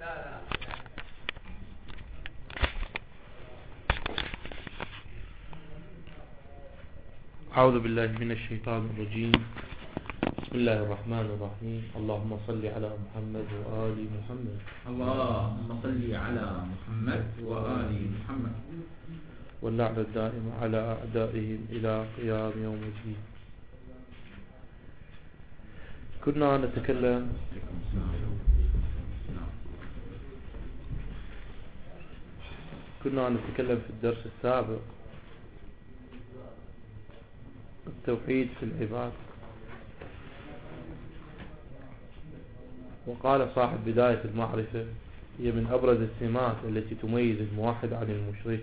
أعوذ بالله من الشيطان الرجيم. بسم الله الرحمن الرحيم. اللهم صل على محمد وآل محمد. اللهم صل على محمد وآل محمد. واللعنة الدائمة على أعدائهم إلى قيام يوم الدين. كنا نتكلم في الدرس السابق التوحيد في العباد، وقال صاحب بداية المعرفة هي من أبرز السمات التي تميز الموحد عن المشرك،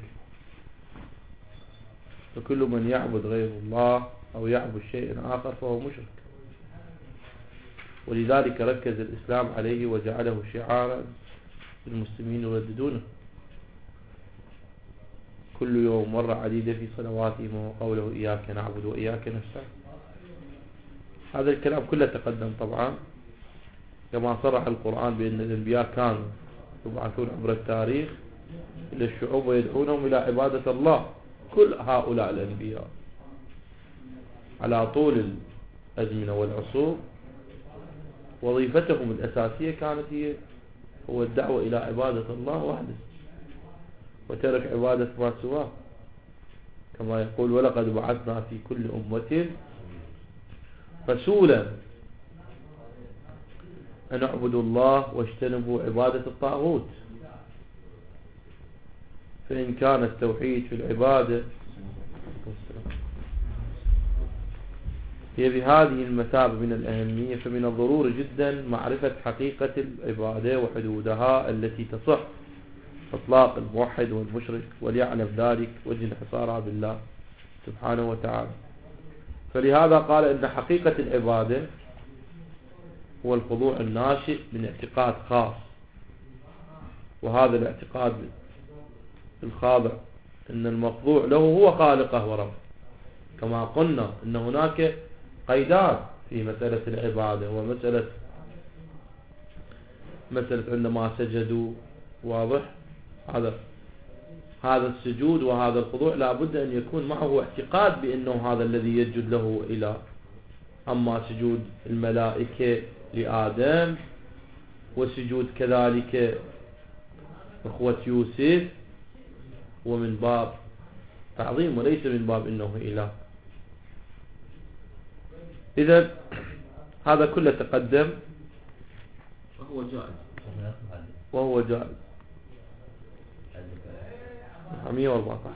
فكل من يعبد غير الله أو يعبد شيء آخر فهو مشرك، ولذلك ركز الإسلام عليه وجعله شعارا المسلمين يرددونه كل يوم مرة عديدة في صلواتهم، وقوله إياك نعبد وإياك نستعين. هذا الكلام كله تقدم طبعا، كما صرح القرآن بأن الأنبياء كانوا يبعثون عبر التاريخ إلى الشعوب ويدعونهم إلى عبادة الله. كل هؤلاء الأنبياء على طول الأزمنة والعصور وظيفتهم الأساسية كانت هو الدعوة إلى عبادة الله وحده، وترك عبادة ما سواه، كما يقول ولقد بعثنا في كل أمة رسولا أن اعبدوا الله واجتنبوا عبادة الطاغوت. فإن كان التوحيد في العبادة هي بهذه المثابة من الأهمية، فمن الضروري جدا معرفة حقيقة العبادة وحدودها التي تصح إطلاق الموحد والمشرك، وليعلم ذلك وجه انحصارها بالله سبحانه وتعالى. فلهذا قال إن حقيقة العبادة هو الخضوع الناشئ من اعتقاد خاص، وهذا الاعتقاد الخاضع إن المخضوع له هو خالقه وربه. كما قلنا إن هناك قيدات في مسألة العبادة، ومسألة عندما سجدوا، واضح هذا السجود وهذا الخضوع لا بد أن يكون معه اعتقاد بأنه هذا الذي يسجد له إله. أما سجود الملائكة لآدم، وسجود كذلك أخوة يوسف، ومن باب تعظيم وليس من باب إنه إله. إذن هذا كله تقدم وهو جائز 114.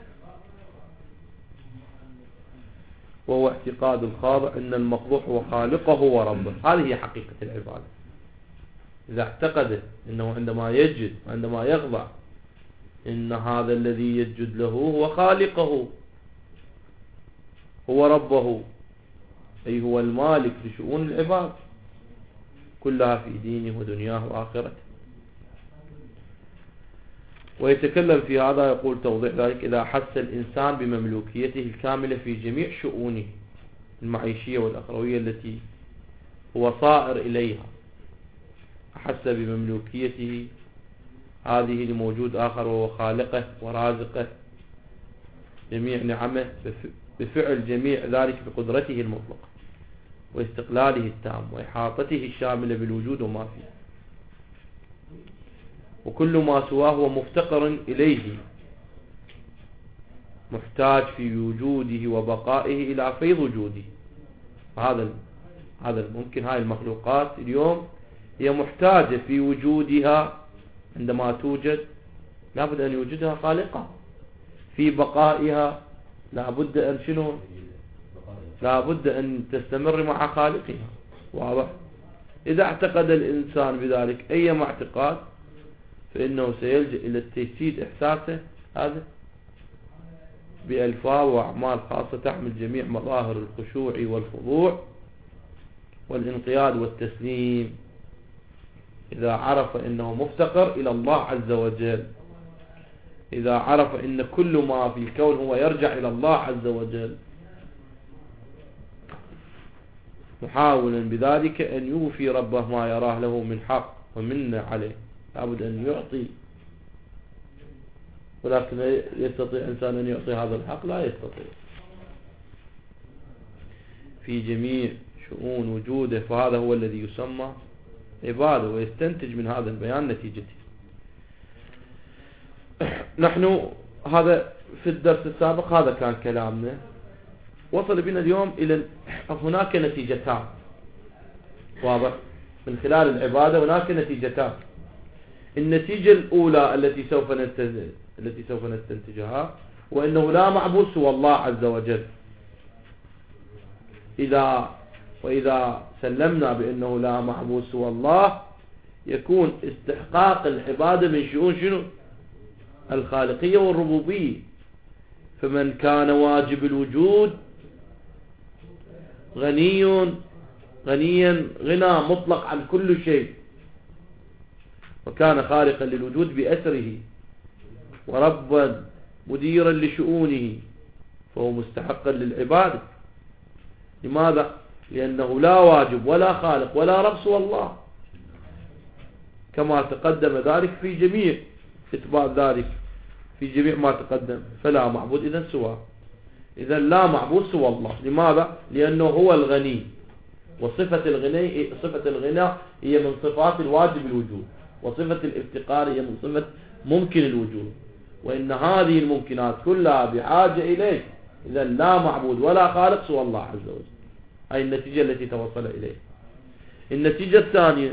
وهو اعتقاد الخاضع أن المخضوع هو خالقه وربه. هذه هي حقيقة العبادة. إذا اعتقد أنه عندما يسجد وعندما يخضع إن هذا الذي يسجد له هو خالقه، هو ربه، أي هو المالك لشؤون العباد كلها في دينه ودنياه وآخرته. ويتكلم في هذا يقول توضيح ذلك: إذا حس الإنسان بمملوكيته الكاملة في جميع شؤونه المعيشية والأخروية التي هو صائر إليها، أحس بمملوكيته هذه لموجود آخر وهو خالقه ورازقه جميع نعمه، بفعل جميع ذلك بقدرته المطلقة واستقلاله التام وإحاطته الشاملة بالوجود وما فيه، وكل ما سواه هو مفتقر إليه، محتاج في وجوده وبقائه إلى فيض وجوده. هذا ممكن هاي المخلوقات اليوم هي محتاجة في وجودها، عندما توجد لابد أن يوجدها خالقة، في بقائها لابد أن شنو؟ لابد أن تستمر مع خالقها. واضح؟ إذا اعتقد الإنسان بذلك أي اعتقاد فإنه سيلجأ إلى التجسيد إحساسه هذا بألفاظ وأعمال خاصة تحمل جميع مظاهر الخشوع والخضوع والانقياد والتسليم، إذا عرف أنه مفتقر إلى الله عز وجل، إذا عرف أن كل ما في الكون هو يرجع إلى الله عز وجل، محاولا بذلك أن يوفي ربه ما يراه له من حق ومنه عليه. لابد أن يعطي، ولكن يستطيع إنسان أن يعطي هذا الحق؟ لا يستطيع في جميع شؤون وجوده. فهذا هو الذي يسمى عبادة، ويستنتج من هذا البيان نتيجته. نحن هذا في الدرس السابق هذا كان كلامنا. وصل بنا اليوم إلى هناك نتيجتان، واضح؟ من خلال العبادة هناك نتيجتان. النتيجة الأولى التي سوف نستنتجها، وإنه لا معبود سوى الله عز وجل. وإذا سلمنا بأنه لا معبود سوى الله، يكون استحقاق العبادة من شؤون شنو؟ الخالقية والربوبية. فمن كان واجب الوجود غنيا غنى مطلق عن كل شيء، وكان خالقا للوجود بأسره وربا مديرا لشؤونه، فهو مستحقا للعبادة. لماذا؟ لأنه لا واجب ولا خالق ولا رب سوى الله، كما تقدم ذلك في جميع إثبات ذلك في جميع ما تقدم. فلا معبود إذن سواه. إذن لا معبود سوى الله. لماذا؟ لأنه هو الغني، وصفة الغنى هي من صفات الواجب الوجود، وصفة الافتقار هي من صفة ممكن الوجود، وإن هذه الممكنات كلها بحاجة إليه. إذن لا معبود ولا خالق سوى الله عز وجل. هذه النتيجة التي توصل إليه. النتيجة الثانية،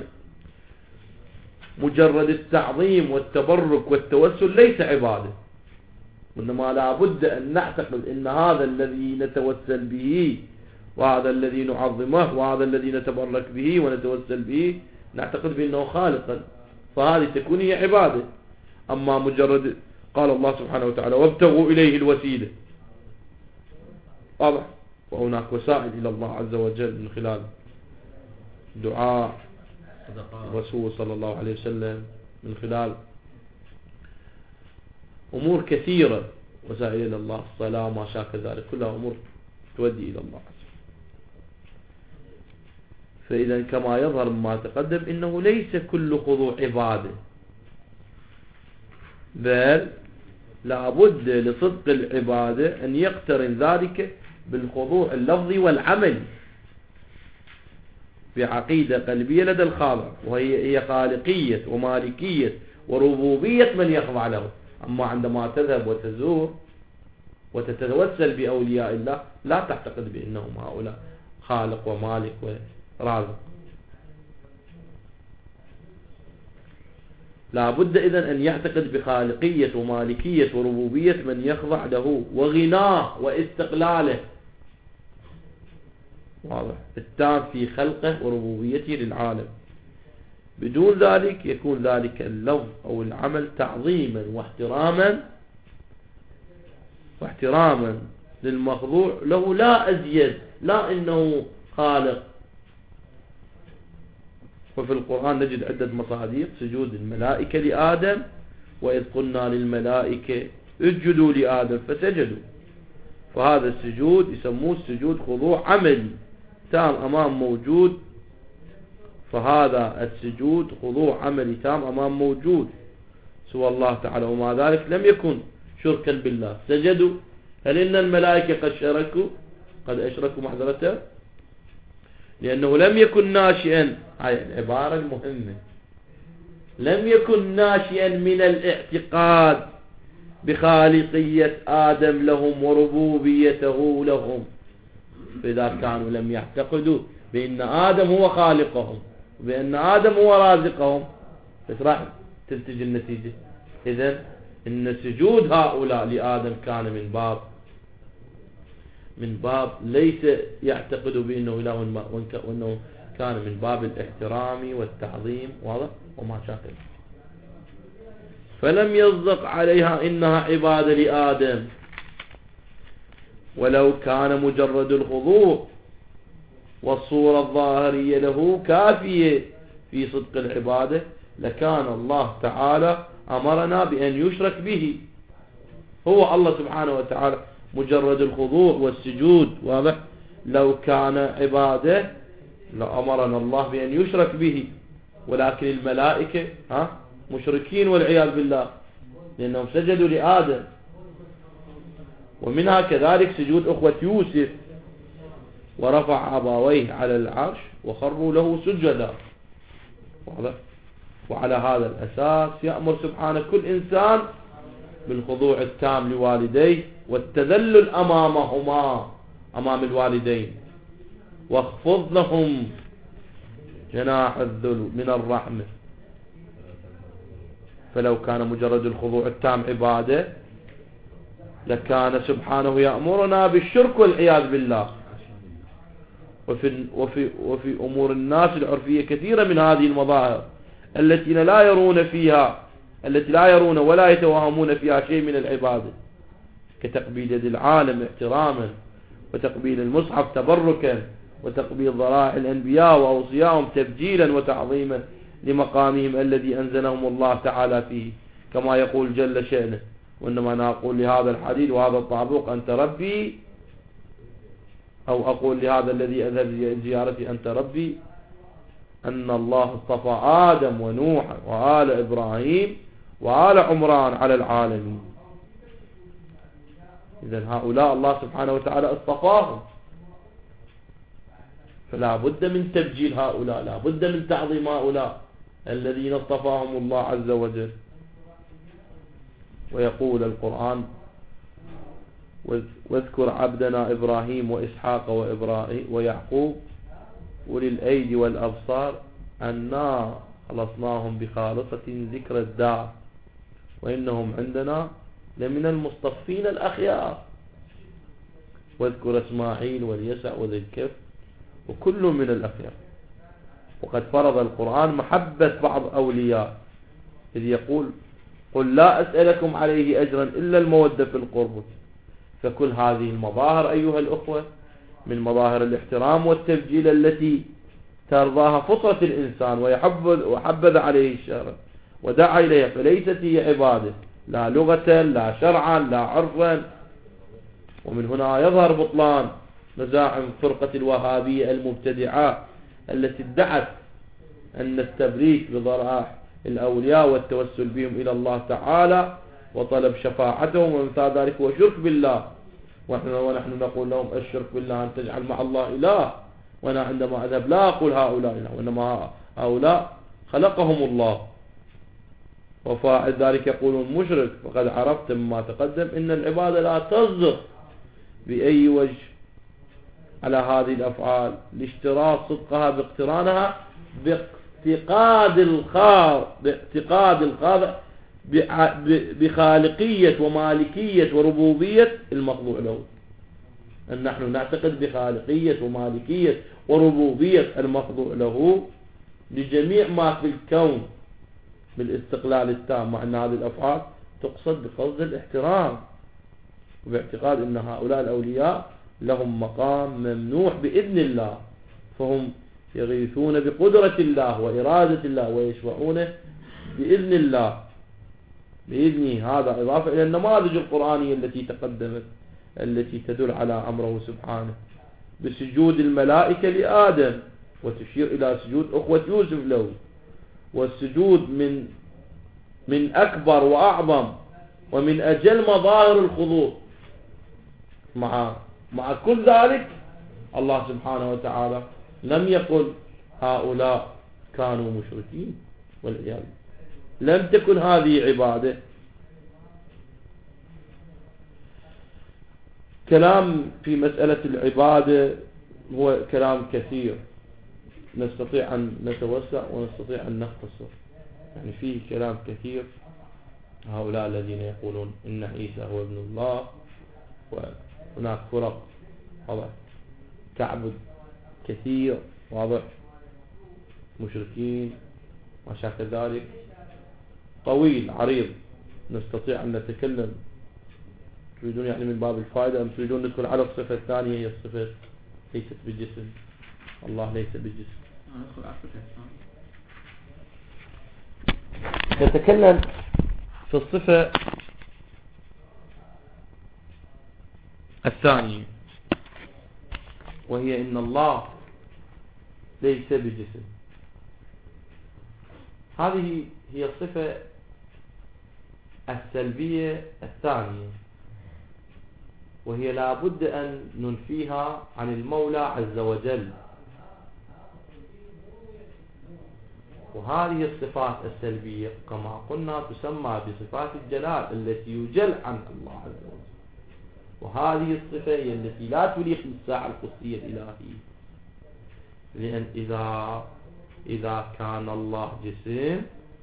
مجرد التعظيم والتبرك والتوسل ليس عبادة، وإنما لا بد أن نعتقد أن هذا الذي نتوسل به، وهذا الذي نعظمه، وهذا الذي نتبرك به ونتوسل به، نعتقد بأنه خالقا، فهذه تكون هي عبادة. أما مجرد قال الله سبحانه وتعالى وابتغوا إليه الوسيلة، واضح؟ وهناك وسائل إلى الله عز وجل من خلال دعاء الرسول صلى الله عليه وسلم، من خلال أمور كثيرة، وسائل إلى الله، الصلاة ما شاكل ذلك، كلها أمور تودي إلى الله. فإذا كما يظهر مما تقدم إنه ليس كل خضوع عبادة، بل لابد لصدق العبادة أن يقترن ذلك بالخضوع اللفظي والعملي بعقيدة قلبية لدى الخالق، وهي خالقية ومالكية وربوبية من يخضع له. أما عندما تذهب وتزور وتتوسل بأولياء الله، لا تعتقد بأنهم هؤلاء خالق ومالك ورازق. لا بد إذن أن يعتقد بخالقية ومالكية وربوبية من يخضع له، وغناه واستقلاله، واضح، التام في خلقه وربوبيته للعالم. بدون ذلك يكون ذلك اللفظ أو العمل تعظيما واحتراما للمخضوع له، لا أزيد، لا إنه خالق. وفي القرآن نجد عدة مصادر سجود الملائكة لآدم، وإذ قلنا للملائكة اسجدوا لآدم فسجدوا. فهذا السجود يسموه السجود خضوع عملي تام أمام موجود، فهذا السجود خضوع عملي تام أمام موجود سوى الله تعالى، ومع ذلك لم يكن شركا بالله، سجدوا. هل إن الملائكة قد أشركوا محذرته؟ لأنه لم يكن ناشئا، هاي العبارة المهمة، لم يكن ناشئا من الاعتقاد بخالقية آدم لهم وربوبيته لهم. فإذا كانوا لم يعتقدوا بأن آدم هو خالقهم وبأن آدم هو رازقهم، بس راح تنتج النتيجة. إذن إن سجود هؤلاء لآدم كان من باب ليس يعتقدوا بأنه إله، وأنه كان من باب الاحترام والتعظيم، واضح، وما شاكل. فلم يصدق عليها إنها عبادة لآدم، ولو كان مجرد الخضوع والصورة الظاهرية له كافية في صدق العبادة، لكان الله تعالى أمرنا بأن يشرك به. هو الله سبحانه وتعالى مجرد الخضوع والسجود، واضح، لو كان عبادة لأمرنا الله بأن يشرك به. ولكن الملائكة مشركين والعياذ بالله، لأنهم سجدوا لآدم. ومنها كذلك سجود أخوة يوسف، ورفع أبويه على العرش وخروا له سجدا. وعلى هذا الأساس يأمر سبحانه كل إنسان بالخضوع التام لوالديه والتذلل أمامهما، أمام الوالدين، واخفض لهم جناح الذل من الرحمة. فلو كان مجرد الخضوع التام عبادة لكان سبحانه يأمرنا بالشرك والعياذ بالله. وفي أمور الناس العرفية كثيرة من هذه المظاهر التي لا يرون ولا يتوهمون فيها شيء من العبادة، كتقبيل يد العالم احتراما، وتقبيل المصحف تبركا، وتقبيل ضرائع الأنبياء وأوصياءهم تبجيلا وتعظيما لمقامهم الذي أنزلهم الله تعالى فيه، كما يقول جل شأنه: وإنما أنا أقول لهذا الحديد وهذا الطابوق أنت ربي، أو أقول لهذا الذي أذهب زيارتي أنت ربي، أن الله اصطفى آدم ونوح وآل إبراهيم وآل عمران على العالمين. إذن هؤلاء الله سبحانه وتعالى اصطفاهم، فلا بد من تبجيل هؤلاء، لا بد من تعظيم هؤلاء الذين اصطفاهم الله عز وجل. ويقول القرآن: واذكر عبدنا إبراهيم وإسحاق ويعقوب أولي الأيدي والأبصار أنا خلصناهم بخالصة ذكر الدار وإنهم عندنا لمن المصطفين الأخيار. واذكر إسماعيل واليسع وذي الكفل وكل من الأخيار. وقد فرض القرآن محبة بعض أولياء، إذ يقول: قل لا أسألكم عليه أجرا إلا المودة في القرب. فكل هذه المظاهر أيها الأخوة من مظاهر الاحترام والتبجيل التي ترضاها فطرة الإنسان وحبذ عليه الشرع ودعا إليها، فليست هي عبادة لا لغة لا شرعا لا عرفا. ومن هنا يظهر بطلان مزاعم فرقة الوهابية المبتدعة التي ادعت أن التبريك بضرائح الأولياء والتوسل بهم إلى الله تعالى وطلب شفاعتهم ومثال ذلك هو شرك بالله. ونحن نقول لهم: الشرك بالله أن تجعل مع الله إله. وأنا عندما أذهب لا أقول هؤلاء إله، وإنما هؤلاء خلقهم الله. وفاعل ذلك يقولون مشرك. فقد عرفت مما تقدم أن العبادة لا تصدق بأي وجه على هذه الأفعال لاشتراط صدقها باقترانها باعتقاد الخاضع بخالقية ومالكية وربوبية المخضوع له. أن نحن نعتقد بخالقية ومالكية وربوبية المخضوع له لجميع ما في الكون بالاستقلال التام، مع أن هذه الأفعال تقصد بقصد الاحترام، وباعتقاد أن هؤلاء الأولياء لهم مقام ممنوح بإذن الله، فهم يغيثون بقدرة الله وإرادة الله ويشفعون بإذن الله بإذنه. هذا إضافة إلى النماذج القرآنية التي تقدمت التي تدل على أمره سبحانه بسجود الملائكة لآدم، وتشير إلى سجود أخوة يوسف له، والسجود من أكبر وأعظم ومن أجل مظاهر الخضوع. مع كل ذلك الله سبحانه وتعالى لم يقل هؤلاء كانوا مشركين والعياذ، لم تكن هذه عبادة. كلام في مسألة العبادة هو كلام كثير، نستطيع أن نتوسع ونستطيع أن نختصر، يعني فيه كلام كثير. هؤلاء الذين يقولون إن عيسى هو ابن الله، وهناك فرق واضح تعبد كثير واضح مشركين ما شاكل ذلك، طويل عريض نستطيع أن نتكلم. تريدون يعني من باب الفائدة أم تريدون ندخل على الصفة الثانية هي الصفة ليست بالجسم؟ الله ليس بالجسم. نتكلم في الصفة الثانية وهي إن الله ليس بجسم. هذه هي الصفة السلبية الثانية، وهي لا بد أن ننفيها عن المولى عز وجل. وهذه الصفات السلبية كما قلنا تسمى بصفات الجلال التي يجل عنها الله عز وجل، وهذه الصفة هي التي لا تليق بالساعة القدسية الإلهية. لأن إذا كان الله جسم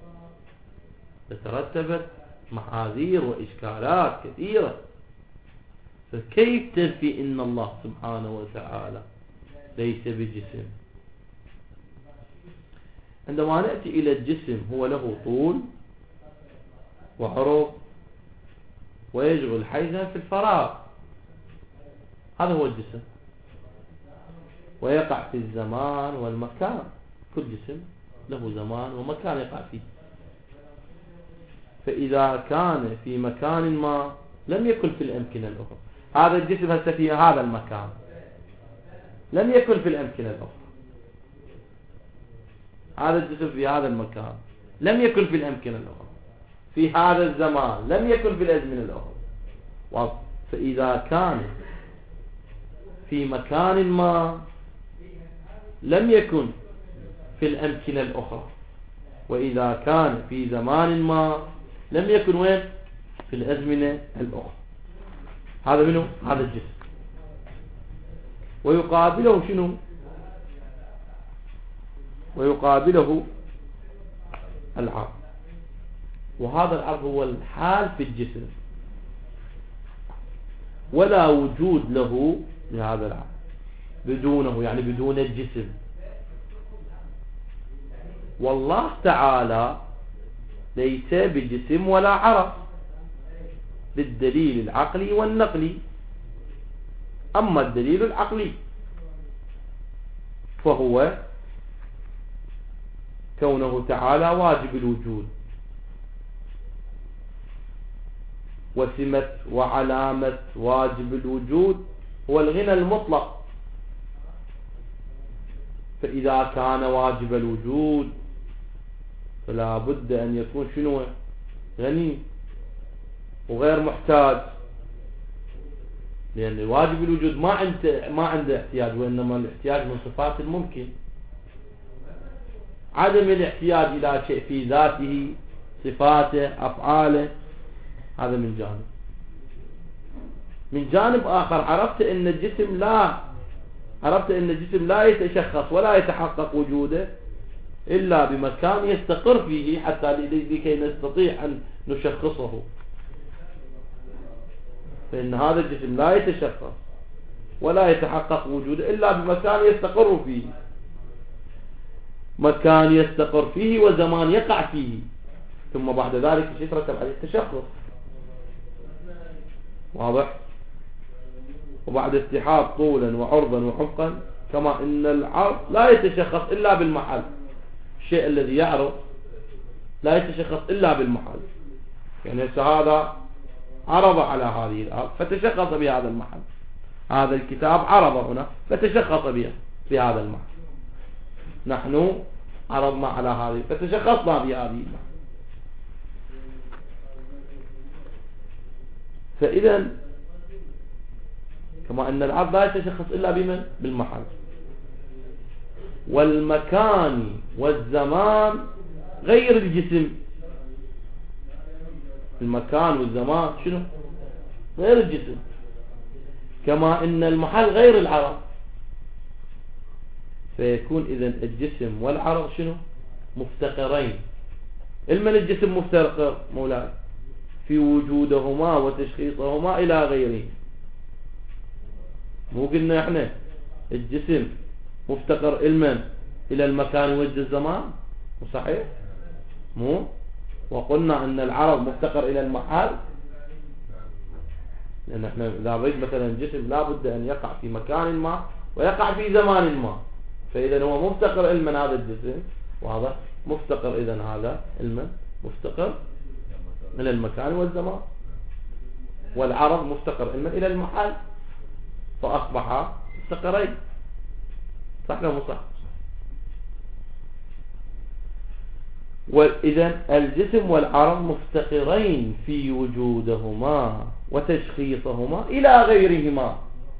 تترتبت محاذير وإشكالات كثيرة، فكيف تنفي إن الله سبحانه وتعالى ليس بجسم؟ عندما نأتي إلى الجسم هو له طول وعرض ويشغل حيزا في الفراغ، هذا هو الجسم، ويقع في الزمان والمكان. كل جسم له زمان ومكان يقع فيه. فإذا كان في مكان ما لم يكن في الأمكنة الأخرى. هذا الجسم هسه في هذا المكان لم يكن في الأمكنة الأخرى. هذا الجسم في هذا المكان لم يكن في الأمكنة الأخرى. في هذا الزمان لم يكن في الأزمنة الأخرى. فإذا كان في مكان ما لم يكن في الأمكنة الأخرى، وإذا كان في زمان ما لم يكن وين؟ في الأزمنة الأخرى. هذا منه؟ هذا الجسم. ويقابله شنو؟ ويقابله العرض، وهذا العرض هو الحال في الجسم، ولا وجود له لهذا العرض بدونه، يعني بدون الجسم. والله تعالى ليس بجسم ولا عرض بالدليل العقلي والنقلي. أما الدليل العقلي فهو كونه تعالى واجب الوجود، وسمة وعلامة واجب الوجود هو الغنى المطلق. فإذا كان واجب الوجود فلا بد أن يكون شنو؟ غني وغير محتاج، لأن واجب الوجود ما عنده احتياج، وإنما الاحتياج من صفات الممكن. عدم الاحتياج إلى شيء في ذاته، صفاته، أفعاله، هذا من جانب. من جانب آخر عرفت أن الجسم لا يتشخص ولا يتحقق وجوده إلا بمكان يستقر فيه حتى لكي نستطيع أن نشخصه. فإن هذا الجسم لا يتشخص ولا يتحقق وجوده إلا بمكان يستقر فيه، مكان يستقر فيه وزمان يقع فيه، ثم بعد ذلك يترتب عليه التشخص. واضح؟ وبعد استحاب طولا وعرضا وعمقا، كما ان العرض لا يتشخص الا بالمحل. الشيء الذي يعرض لا يتشخص الا بالمحل. يعني هذا عرض على هذه الارض فتشخص بهذا المحل، هذا الكتاب عرض هنا فتشخص به في هذا المحل، نحن عرضنا على هذه فتشخصنا بهذه المحل. فإذا كما أن العرض لا يتشخص إلا بمن؟ بالمحل. والمكان والزمان غير الجسم. المكان والزمان شنو؟ غير الجسم. كما أن المحل غير العرض. فيكون إذن الجسم والعرض شنو؟ مفتقرين. المن الجسم مفتقر مولاي في وجودهما وتشخيصهما إلى غيره. مو قلنا احنا الجسم مفتقر المن إلى المكان والزمان؟ صحيح؟ مو؟ وقلنا أن العرض مفتقر إلى المحل، لأن احنا إذا نريد مثلا الجسم لا بد أن يقع في مكان ما ويقع في زمان ما، فإذا هو مفتقر المن هذا الجسم، واضح؟ مفتقر إذن هذا المن مفتقر إلى المكان والزمان، والعرض مفتقر المن إلى المحل، فأصبح مفتقرين. صح ولا مو صح؟ وإذن الجسم والعرض مفتقرين في وجودهما وتشخيصهما إلى غيرهما،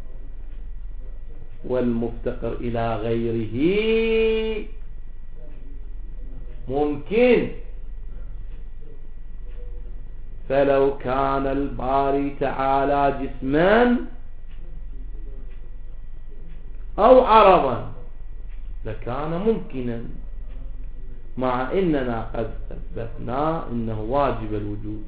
والمفتقر إلى غيره ممكن. فلو كان الباري تعالى جسما أو عرضا لكان ممكنا، مع إننا قد أثبتنا إنه واجب الوجود.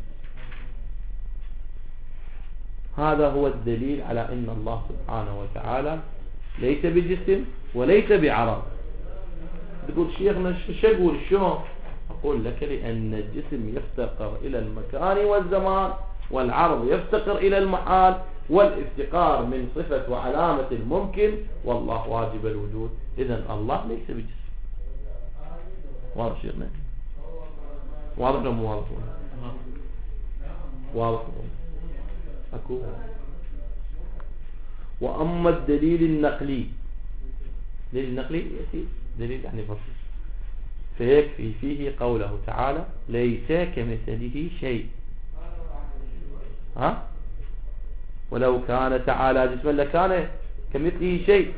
هذا هو الدليل على أن الله سبحانه وتعالى ليس بجسم وليس بعرض. تقول شيخنا شو أقول شو؟ أقول لك لأن الجسم يفتقر إلى المكان والزمان، والعرض يفتقر إلى المحال، والافتقار من صفة وعلامة الممكن، والله واجب الوجود. إذن الله ليس بجسم. واضح شيخنا؟ واضح ولا مو واضح؟ واضح. أكو. وأما الدليل النقلي، دليل النقلي يأتي دليل يعني بسيط، فيكفي فيه قوله تعالى ليس كمثله شيء. ها؟ ولو كان تعالى جسما لكان كمثله شيء،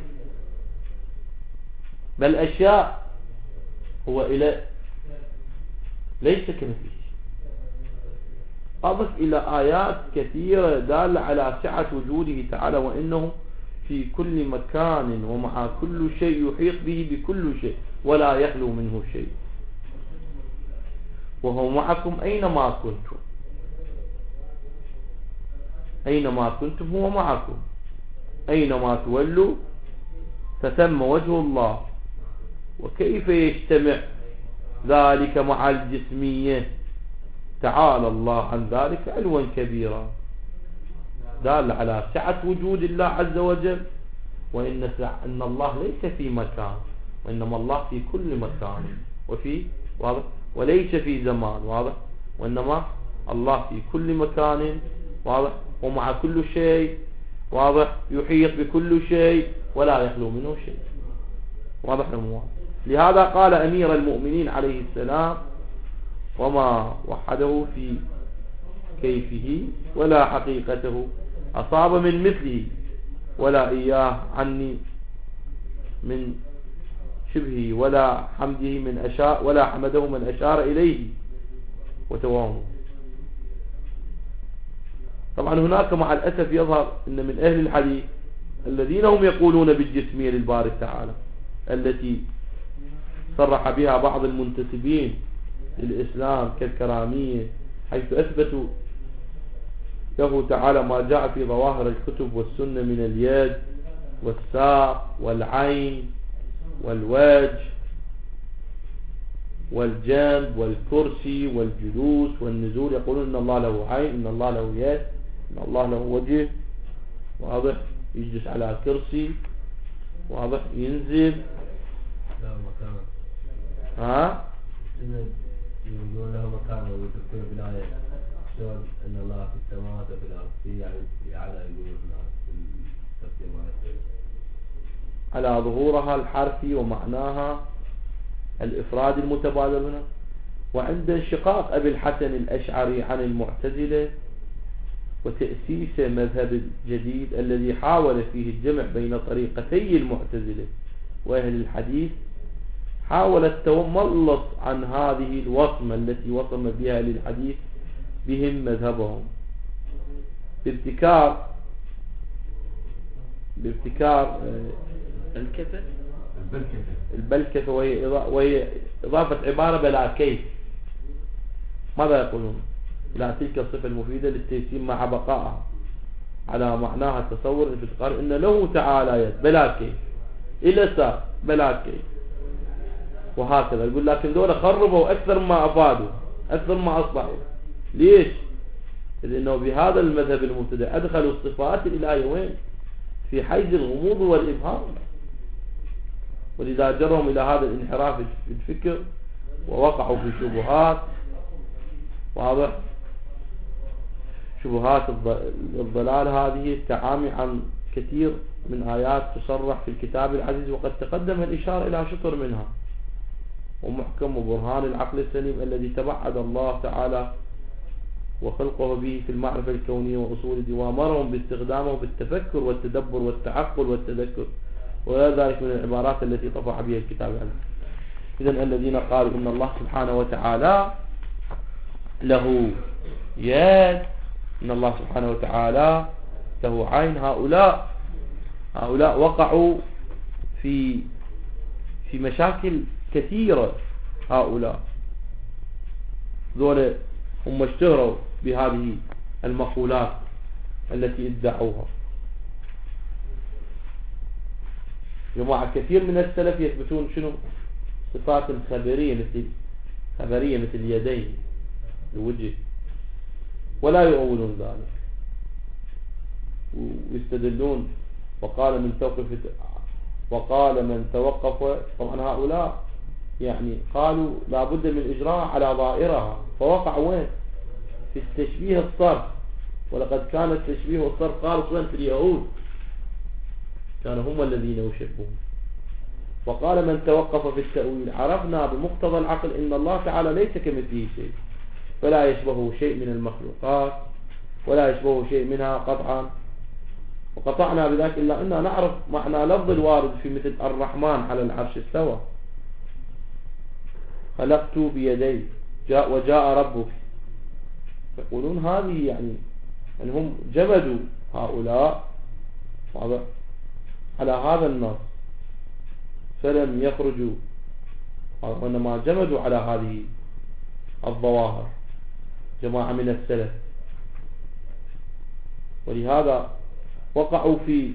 بل أشياء هو إلى ليس كمثله شيء. أضف إلى آيات كثيرة دالة على سعة وجوده تعالى، وإنه في كل مكان ومع كل شيء يحيط به بكل شيء ولا يخلو منه شيء، وهو معكم أينما كنتم. أينما كنتم هو معكم، أينما تولوا فثم وجه الله. وكيف يجتمع ذلك مع الجسمية؟ تعالى الله عن ذلك علوا كبيرا، دال على سعة وجود الله عز وجل، وإن الله ليس في مكان، وإنما الله في كل مكان وفي واضح، وليس في زمان واضح، وإنما الله في كل مكان واضح، ومع كل شيء واضح، يحيط بكل شيء ولا يخلو منه شيء. واضح نمو. لهذا قال أمير المؤمنين عليه السلام وما وحده في كيفه ولا حقيقته أصاب من مثله ولا إياه عني من شبهه ولا حمده من أشار ولا حمده من أشار إليه وتوامه. طبعا هناك مع الأسف يظهر أن من أهل الحديث الذين هم يقولون بالجسمية للباري تعالى التي صرح بها بعض المنتسبين للإسلام كالكرامية، حيث أثبتوا له تعالى ما جاء في ظواهر الكتب والسنة من اليد والساق والعين والوجه والجنب والكرسي والجلوس والنزول. يقولون إن الله له عين، إن الله له يد، إن الله له وجه واضح، يجلس على كرسي واضح، ينزل له مكان. ها يقولون له مكان ويذكرون بالآية شلون أن الله في السماوات وفي الأرض، في أعلى يقولون في التفسير على ظهورها الحرفي ومعناها الإفراد المتبادل هنا. وعند انشقاق أبي الحسن الأشعري عن المعتزلة وتأسيس مذهب الجديد الذي حاول فيه الجمع بين طريقتي المعتزلة وأهل الحديث، حاول التملص عن هذه الوصمة التي وصم بها للحديث بهم مذهبهم بابتكار البلكفة، وهي إضافة عبارة بلا كيف. ماذا يقولون؟ لا تلك الصفة المفيدة للتيسير مع بقائها على معناها التصور الافتقار إن له تعالى يد بلا كيف، إلى ساق بلا كيف، وهكذا. يقول لكن دول خربوا أكثر ما أفادوا، أكثر ما أصبحوا. ليش؟ لأنه بهذا المذهب المبتدع أدخلوا الصفات الإلهية وين؟ في حيز الغموض والإبهام، ولذا جرهم إلى هذا الانحراف في الفكر ووقعوا في شبهات واضح، شبهات الضلال هذه التعامي عن كثير من آيات تصرح في الكتاب العزيز، وقد تقدم الإشارة إلى شطر منها. ومحكم وبرهان العقل السليم الذي تبعد الله تعالى وخلقه به في المعرفة الكونية وأصول الدين، وأمرهم باستخدامه بالتفكر والتدبر والتعقل والتذكر، وغير ذلك من العبارات التي طفح بها الكتاب عنه. إذن الذين قالوا إن الله سبحانه وتعالى له يد، إن الله سبحانه وتعالى له عين، هؤلاء وقعوا في مشاكل كثيرة. هؤلاء ذولا هم اشتهروا بهذه المقولات التي ادعوها. جماعة كثير من السلف يثبتون شنو؟ صفات خبرية مثل اليدين، الوجه، ولا يؤولون ذلك ويستدلون وقال من توقف. طبعا هؤلاء يعني قالوا لا بد من إجراء على ظاهرها، فوقع وين؟ في التشبيه الصرف. ولقد كان التشبيه والصرف خالصا في اليهود، كانوا هم الذين يشبهون. وقال من توقف في التأويل عرفنا بمقتضى العقل إن الله تعالى ليس كمثله شيء، فلا يشبهه شيء من المخلوقات ولا يشبهه شيء منها قطعا، وقطعنا بذلك إلا أننا نعرف معنى لفظ الوارد في مثل الرحمن على العرش استوى، خلقت بيدي، وجاء ربك. يقولون هذه يعني أن هم جمدوا هؤلاء على هذا النص، فلم يخرجوا، وإنما جمدوا على هذه الظواهر جماعة من السلف. ولهذا وقعوا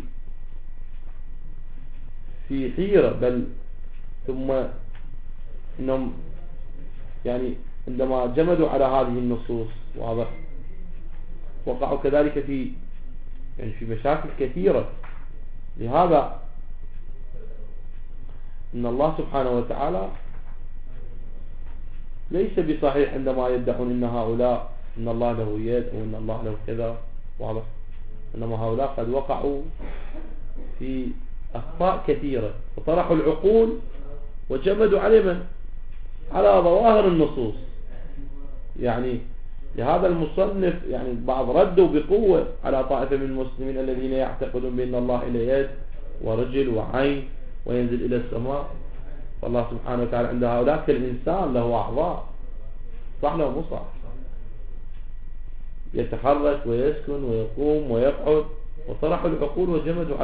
في حيرة، بل ثم إنهم يعني عندما جمدوا على هذه النصوص واضح وقعوا كذلك في مشاكل كثيرة. لهذا إن الله سبحانه وتعالى ليس بصحيح عندما يدعون إن هؤلاء إن الله له يد أو إن الله له كذا، واضح. إنما هؤلاء قد وقعوا في أخطاء كثيرة وطرحوا العقول وجمدوا على ظواهر النصوص. يعني لهذا المصنف يعني بعض ردوا بقوة على طائفة من المسلمين الذين يعتقدون بأن الله له يد ورجل وعين وينزل إلى السماء، والله سبحانه وتعالى عند هؤلاء كالإنسان له أعضاء، صح له مو صح؟ يتحرك ويسكن ويقوم ويقعد، وطرحوا العقول وجمدوا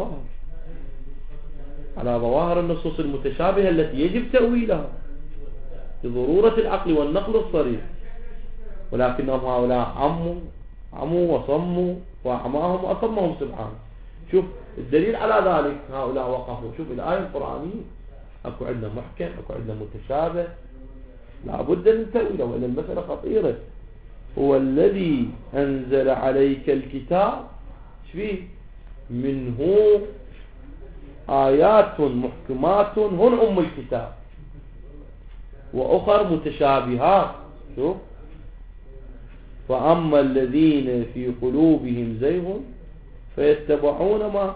على ظواهر النصوص المتشابهة التي يجب تأويلها بضرورة العقل والنقل الصريح. ولكنهم هؤلاء عموا وصموا وأعماهم وأصمهم سبحانه. شوف الدليل على ذلك، هؤلاء وقفوا. شوف الآية القرآنية، أكو عندنا محكم، أكو عندنا متشابه، لا بد من تأويله، وإن المسألة خطيرة. هو الذي أنزل عليك الكتاب فيه منه آيات محكمات هن أم الكتاب وأخر متشابهات. شوف، فأما الذين في قلوبهم زيغ فيتبعون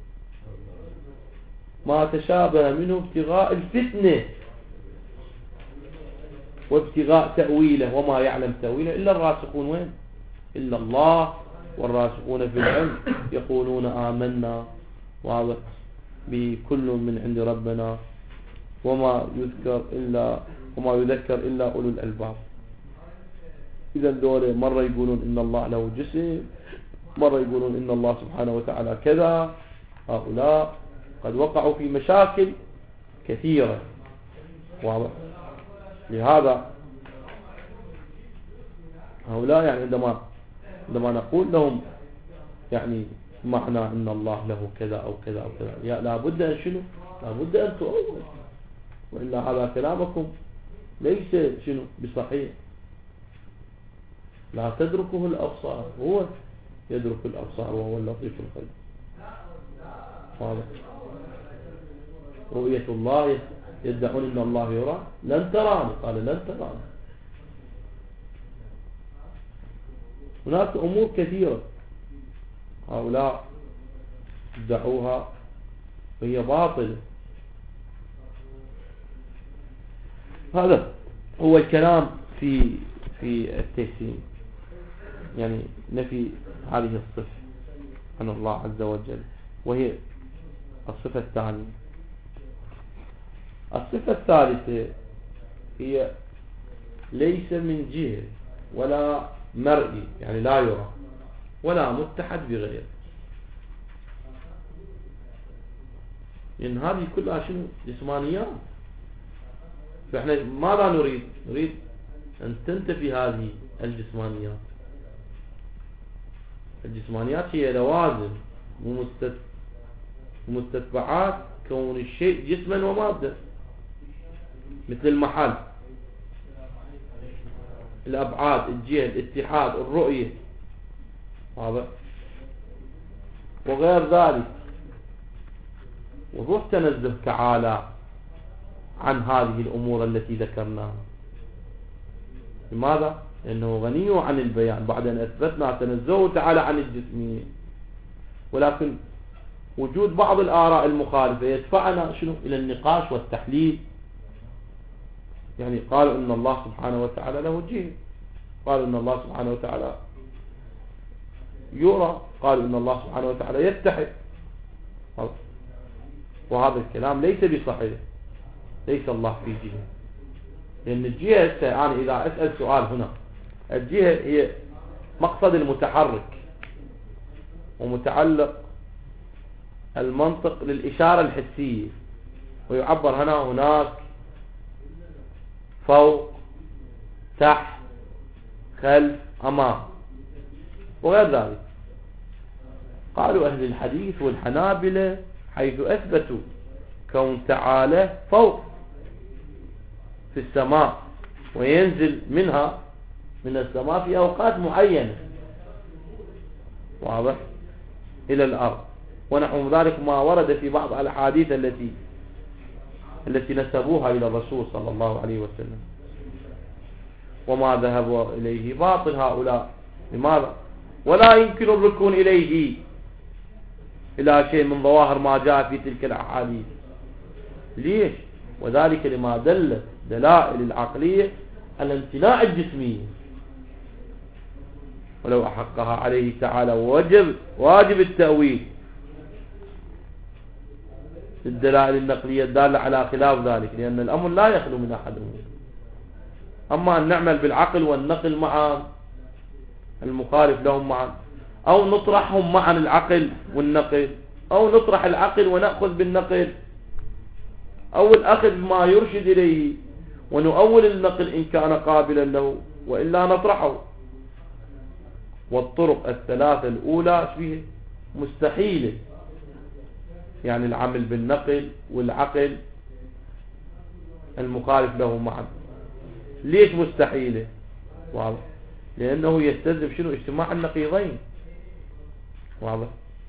ما تشابه منه ابتغاء الفتنة وابتغاء تأويله، وما يعلم تأويله إلا الراسخون. وين؟ إلا الله والراسخون في العلم يقولون آمنا بكل من عند ربنا وما يذكر إلا أولو الألباب. إذا دول مرة يقولون إن الله له جسم، مرة يقولون إن الله سبحانه وتعالى كذا. هؤلاء قد وقعوا في مشاكل كثيرة، واضح. لهذا هؤلاء يعني عندما نقول لهم يعني معنى إن الله له كذا أو كذا أو كذا، لا بد أن شنو؟ لا بد أن تؤول، وإلا هذا كلامكم ليس شنو بصحيح. لا تدركه الأبصار، هو يدرك الأبصار وهو اللطيف الخبير. واضح. رؤية الله، يدعون إن الله يرى، لن تراني، قال لن تراني. هناك أمور كثيرة هؤلاء ادعوها وهي باطلة. هذا هو الكلام في التجسيم، يعني نفي هذه الصفة عن الله عز وجل، وهي الصفة الثانية. الصفة الثالثة هي ليس من جهة ولا مرئي، يعني لا يرى ولا متحد بغيره، لأن هذه كلها شنو؟ جسمانيات. فإحنا ماذا نريد أن تنتفي هذه الجسمانيات. الجسمانيات هي لوازم ومستتبعات كون الشيء جسما ومادة، مثل المحل، الأبعاد، الجهة، الاتحاد، الرؤية، هذا وغير ذلك. والروح تنزه تعالى عن هذه الأمور التي ذكرناها. لماذا؟ لأنه غني عن البيان بعد أن أثبتنا تنزهه تعالى عن الجسمية، ولكن وجود بعض الآراء المخالفة يدفعنا شنو؟ إلى النقاش والتحليل. يعني قالوا إن الله سبحانه وتعالى له جهة، قالوا إن الله سبحانه وتعالى يرى، قالوا إن الله سبحانه وتعالى يتحد، وهذا الكلام ليس بصحيح. ليس الله في جهة، لأن الجهة يعني إذا أسأل سؤال هنا، الجهة هي مقصد المتحرك ومتعلق المنطق للإشارة الحسية، ويعبر هنا هناك، فوق، تحت، خلف، أمام، وغير ذلك. قالوا أهل الحديث والحنابلة حيث أثبتوا كون تعالى فوق في السماء وينزل منها من السماء في أوقات معينة، واضح، إلى الأرض، ونحو ذلك ما ورد في بعض الأحاديث التي نسبوها إلى الرسول صلى الله عليه وسلم. وما ذهبوا إليه باطل هؤلاء. لماذا؟ ولا يمكن الركون إليه إلى شيء من ظواهر ما جاء في تلك الأحاديث. ليش؟ وذلك لما دلت دلائل العقلية على امتناع الجسمية، ولو أحقها عليه تعالى واجب التأويل الدلائل النقلية الدالة على خلاف ذلك، لأن الأمر لا يخلو من أحد أمور. أما أن نعمل بالعقل والنقل معا، المخالف لهم معا، أو نطرحهم معا العقل والنقل، أو نطرح العقل ونأخذ بالنقل، أو الأخذ بما يرشد إليه ونؤول النقل إن كان قابلا له، وإلا نطرحه. والطرق الثلاثة الأولى فيه مستحيلة، يعني العمل بالنقل والعقل المخالف له معا. ليش مستحيلة؟ واضح، لأنه يستلزم شنو؟ اجتماع النقيضين، واضح.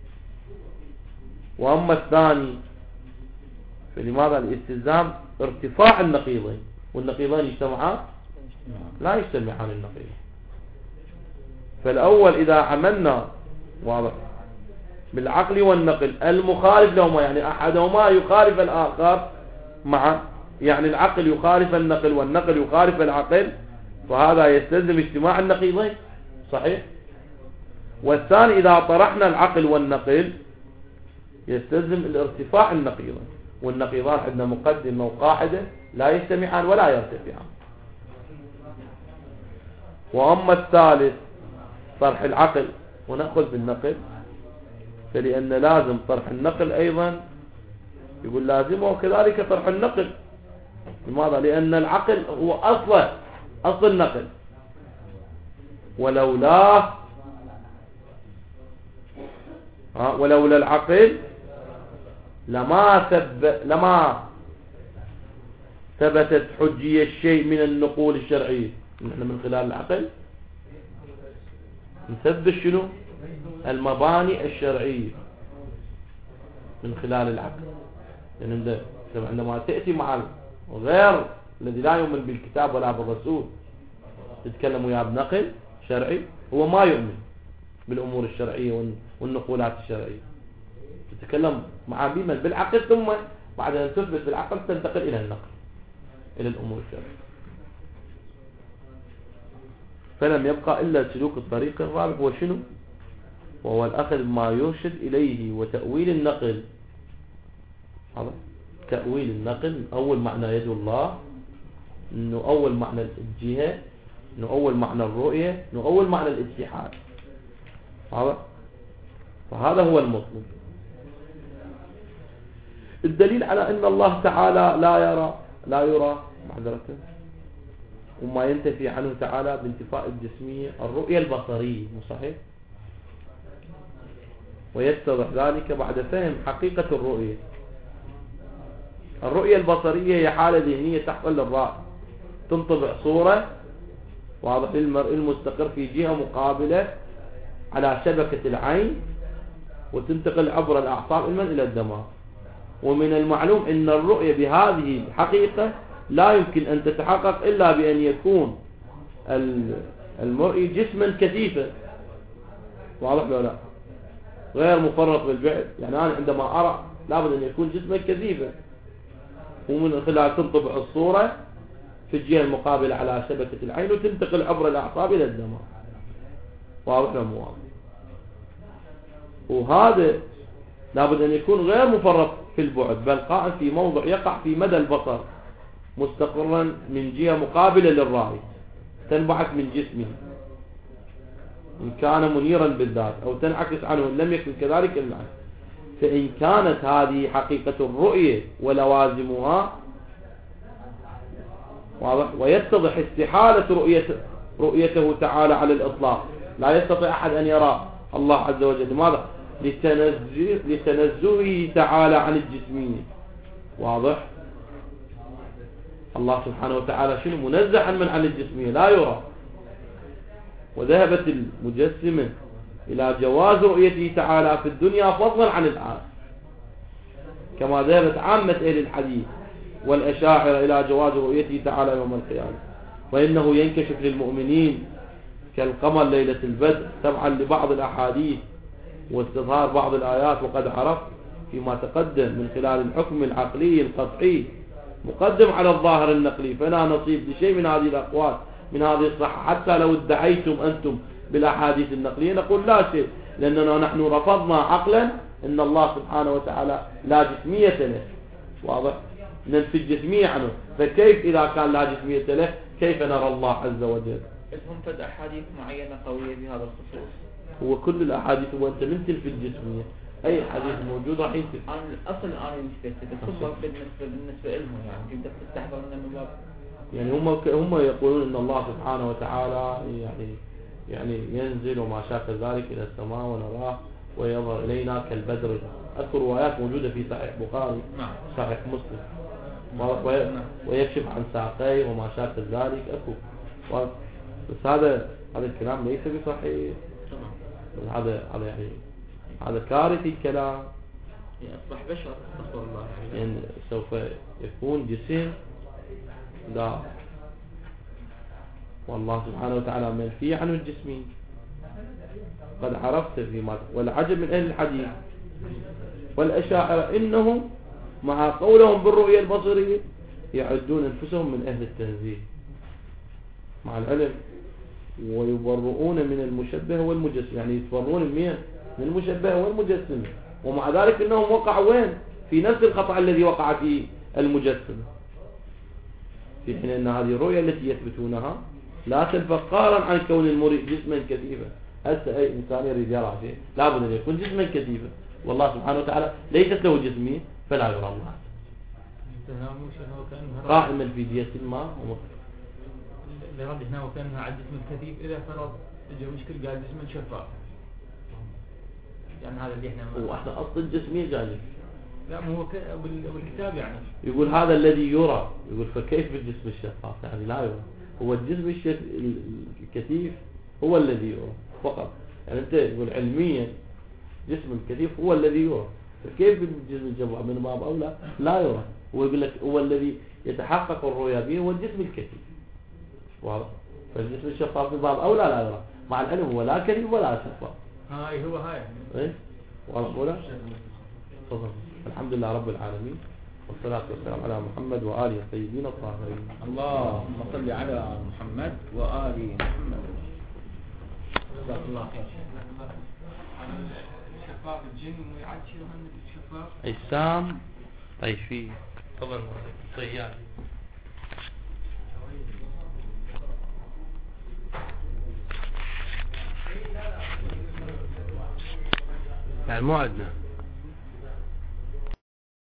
وأما الثاني فلماذا الاستلزام؟ ارتفاع النقيضين، والنقيضين يجتمعان؟ لا يجتمعان النقيضين. فالأول إذا عملنا، واضح، بالعقل والنقل المخالف لهما، يعني أحدهما يخالف الآخر مع، يعني العقل يخالف النقل والنقل يخالف العقل، فهذا يستلزم اجتماع النقيضين، صحيح. والثاني إذا طرحنا العقل والنقل يستلزم الارتفاع النقيضين، والنقيضان عندنا مقدمة وقاعدة لا يجتمعان ولا يرتفعان. وأما الثالث طرح العقل ونأخذ بالنقل، فلأن لازم طرح النقل أيضا، يقول لازمه وكذلك طرح النقل. لماذا؟ لأن العقل هو أصل النقل، ولولا العقل لما ثبتت حجية الشيء من النقول الشرعية. نحن من خلال العقل نثبت شنو؟ المباني الشرعية من خلال العقل. يعني عندما تأتي مع غير الذي لا يؤمن بالكتاب ولا بالرسول تتكلم وياه بنقل شرعي، هو ما يؤمن بالأمور الشرعية والنقولات الشرعية، تتكلم مع بمن؟ بالعقل، ثم بعد أن تثبت بالعقل تنتقل إلى النقل. إلى الأمور الشرعية. فلم يبقى إلا سلوك الطريق الرابع، هو شنو؟ وهو الأخذ ما يرشد إليه وتأويل النقل. هذا تأويل النقل، أول معنى يد الله، إنه أول معنى الجهة، إنه أول معنى الرؤية، إنه أول معنى الاتحاد. فهذا هو المطلوب. الدليل على أن الله تعالى لا يرى معذرة، وما ينتفي عنه تعالى بانتفاء الجسمية الرؤية البصرية، مو صحيح؟ ويتضح ذلك بعد فهم حقيقة الرؤية. الرؤية البصرية هي حالة ذهنية تحصل للرأي، تنطبع صورة واضح للمرء المستقر في جهة مقابلة على شبكة العين، وتنتقل عبر الأعصاب علما إلى الدماغ. ومن المعلوم أن الرؤية بهذه الحقيقة لا يمكن أن تتحقق إلا بأن يكون المرئي جسما كثيفا، واضح ولا لا؟ غير مفرط بالفعل. يعني أنا عندما أرى لابد أن يكون جسما كثيفا، ومن خلال تنطبع الصورة في الجهة المقابلة على شبكة العين وتنتقل عبر الأعصاب إلى الدماغ، واضح ولا مو واضح؟ وهذا لابد أن يكون غير مفرط في البعد، بل قائم في موضع يقع في مدى البصر، مستقرا من جهة مقابلة للرائي، تنبعث من جسمه إن كان منيرا بالذات، أو تنعكس عنه إن لم يكن كذلك العكس. فإن كانت هذه حقيقة الرؤية ولوازمها واضح، ويتضح استحالة رؤيته تعالى على الإطلاق، لا يستطيع أحد أن يرى الله عز وجل. لماذا؟ لتنزهه تعالى عن الجسمية، واضح؟ الله سبحانه وتعالى شنو؟ منزه عن الجسمية، لا يرى. وذهبت المجسمة إلى جواز رؤيته تعالى في الدنيا فضلا عن الآخرة، كما ذهبت عامة أهل الحديث والأشاعرة إلى جواز رؤيته تعالى يوم القيامة. وإنه ينكشف للمؤمنين كالقمر ليلة البدر تبعا لبعض الأحاديث واستظهار بعض الآيات. وقد عرف فيما تقدم من خلال الحكم العقلي القطعي مقدم على الظاهر النقلي، فلا نصيب لشيء من هذه الأقوال من هذه الصحة، حتى لو ادعيتم أنتم بالأحاديث النقلية نقول لا شيء، لأننا نحن رفضنا عقلا أن الله سبحانه وتعالى لا جسمية له، واضح؟ ننفي الجسمية عنه، فكيف إذا كان لا جسمية له كيف نرى الله عز وجل؟ هم فد أحاديث معينة قوية بهذا الخصوص. هو كل الأحاديث، وأنت من تنفي الجسمية أي حديث موجود راح ينفي. الأصل أنا يثبت بالنسبة لهم، يعني تقدر تستحضر من باب، يعني هم يقولون أن الله سبحانه وتعالى يعني ينزل وما شاكل ذلك إلى السماء ونراه ويظهر إلينا كالبدر. أذكر روايات موجودة في صحيح بخاري صحيح مسلم، ويكشف عن ساقيه وما شاكل ذلك أكو. بس هذا الكلام ليس بصحيح، هذا يعني هذا كارثي الكلام. أصبح بشر أستغفر الله، يعني سوف يكون جسم لا، والله سبحانه وتعالى منفي عنه الجسمي. قد عرفت فيما. والعجب من أهل الحديث والأشاعرة إنهم مع قولهم بالرؤية البصرية يعدون أنفسهم من أهل التنزيه مع العلم، ويبرؤون من المشبه والمجسم، يعني يتبرؤون من المشبه والمجسم، ومع ذلك إنهم وقعوا وين؟ في نفس الخطأ الذي وقع فيه المجسم، في حين أن هذه الرؤية التي يثبتونها لا تنفق قارا عن كون المرء جسما كثيفا. هسه أي إنسان يريد يرى شيء لابد أن يكون جسما كثيفا، والله سبحانه وتعالى ليست له جسمية فلا يرى الله قائما في دية الماء لرد هنا وكانها على الجسم الكثيف. إذا فرض إجا مشكل قال جسم شفاف، يعني هذا اللي احنا أصل الجسمية جانب. لا مو هو بالكتاب يعني يقول هذا الذي يرى، يقول فكيف بالجسم الشفاف؟ يعني لا يرى، هو الجسم الكثيف هو الذي يرى فقط. يعني أنت يقول علميا جسم الكثيف هو الذي يرى، فكيف بالجسم الجمع من باب أولى لا يرى. هو يقول لك هو الذي يتحقق الرؤيا به هو الجسم الكثيف، واضح؟ فالجسم الشفاف من باب أولى لا يرى، مع العلم هو لا كثيف ولا شفاف. هاي هو هاي ايه واضح ولا؟ تفضل. الحمد لله رب العالمين، والصلاة والسلام على محمد وآله الطيبين الطاهرين. اللهم صل على محمد وآل محمد. جزاك الله خير. شفاف الجن ويعد شيء من الشفاف. أجسام. طيب في طبعا طيار. يعني مو عندنا.